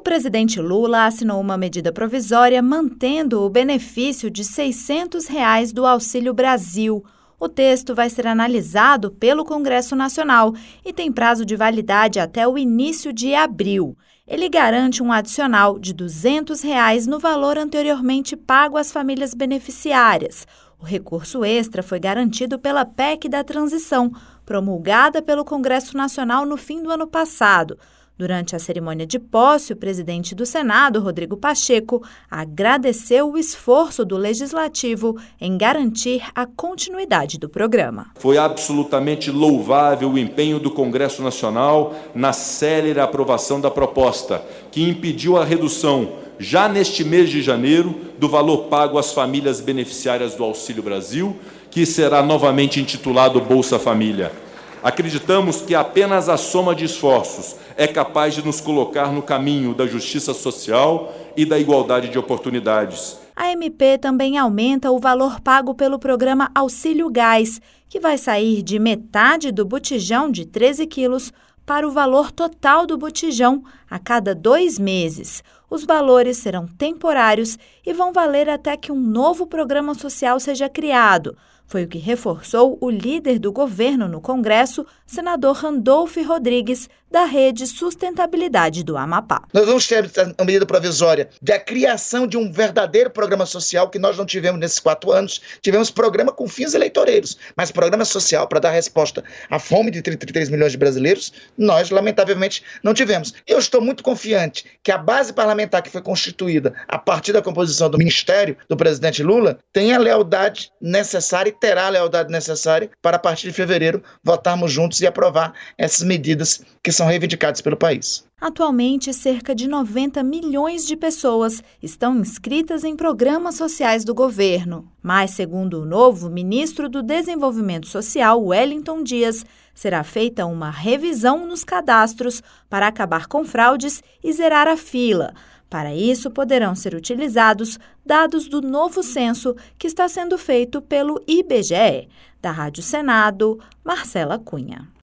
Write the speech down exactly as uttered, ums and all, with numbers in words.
presidente Lula assinou uma medida provisória mantendo o benefício de seiscentos reais do Auxílio Brasil. O texto vai ser analisado pelo Congresso Nacional e tem prazo de validade até o início de abril. Ele garante um adicional de duzentos reais no valor anteriormente pago às famílias beneficiárias. O recurso extra foi garantido pela P E C da Transição, promulgada pelo Congresso Nacional no fim do ano passado. Durante a cerimônia de posse, o presidente do Senado, Rodrigo Pacheco, agradeceu o esforço do Legislativo em garantir a continuidade do programa. Foi absolutamente louvável o empenho do Congresso Nacional na célere aprovação da proposta, que impediu a redução, já neste mês de janeiro, do valor pago às famílias beneficiárias do Auxílio Brasil, que será novamente intitulado Bolsa Família. Acreditamos que apenas a soma de esforços é capaz de nos colocar no caminho da justiça social e da igualdade de oportunidades. A M P também aumenta o valor pago pelo programa Auxílio Gás, que vai sair de metade do botijão de treze quilos para o valor total do botijão a cada dois meses. Os valores serão temporários e vão valer até que um novo programa social seja criado. Foi o que reforçou o líder do governo no Congresso, senador Randolfo Rodrigues, da Rede Sustentabilidade do Amapá. Nós vamos ter a medida provisória da criação de um verdadeiro programa social que nós não tivemos nesses quatro anos. Tivemos programa com fins eleitoreiros, mas programa social para dar resposta à fome de trinta e três milhões de brasileiros, nós, lamentavelmente, não tivemos. Eu estou muito confiante que a base parlamentar que foi constituída a partir da composição do Ministério do presidente Lula tem a lealdade necessária e terá a lealdade necessária para, a partir de fevereiro, votarmos juntos e aprovar essas medidas que são reivindicadas pelo país. Atualmente, cerca de noventa milhões de pessoas estão inscritas em programas sociais do governo. Mas, segundo o novo ministro do Desenvolvimento Social, Wellington Dias, será feita uma revisão nos cadastros para acabar com fraudes e zerar a fila. Para isso, poderão ser utilizados dados do novo censo que está sendo feito pelo I B G E. Da Rádio Senado, Marcela Cunha.